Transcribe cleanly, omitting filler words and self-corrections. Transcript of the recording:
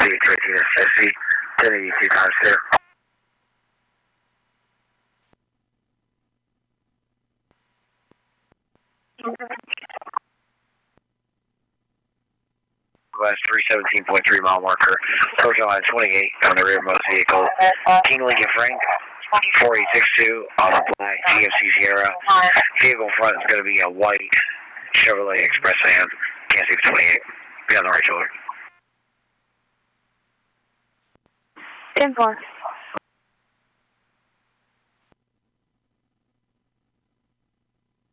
Tracy SC, 1082 times 2. West 317.3 mile marker, approach line 28 on the rearmost vehicle. King Lincoln Frank, 4862 on the black GMC Sierra. Vehicle front is going to be a white Chevrolet Express van. Can't see the 28. Be on the right shoulder. 10-4.